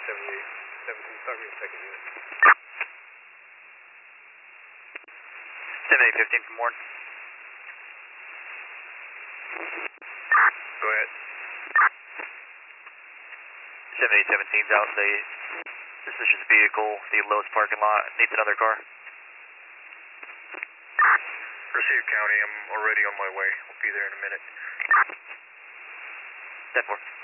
7817, start me a second unit. 7815 from Warren. Go ahead. 7817's out. The suspicious vehicle, the Lowe's parking lot, needs another car. Received County, I'm already on my way. I'll be there in a minute. 10-4.